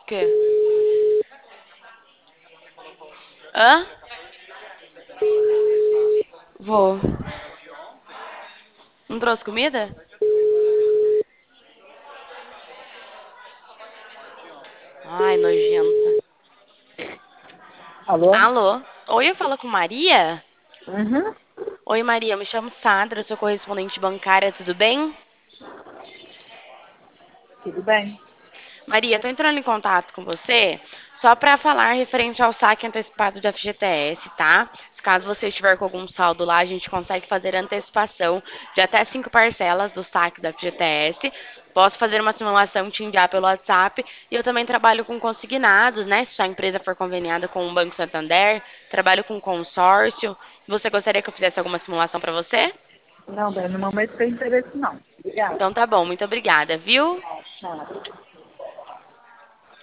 quê? Hã? Vou. Não trouxe comida? Ai, nojenta. Alô? Alô? Oi, eu falo com Maria? Uhum, Oi, Maria, eu me chamo Sandra, sou correspondente bancária, tudo bem? tudo bem. Maria, tô entrando em contato com você só para falar referente ao saque antecipado de FGTS, tá? Se caso você estiver com algum saldo lá, a gente consegue fazer antecipação de até 5 parcelas do saque da FGTS. Posso fazer uma simulação e te enviar pelo WhatsApp. E eu também trabalho com consignados, né? Se sua empresa for conveniada com o Banco Santander, trabalho com consórcio. Você gostaria que eu fizesse alguma simulação para você? Não, bem, no momento tem interesse não. Obrigada. Então tá bom, muito obrigada, viu? Tchau.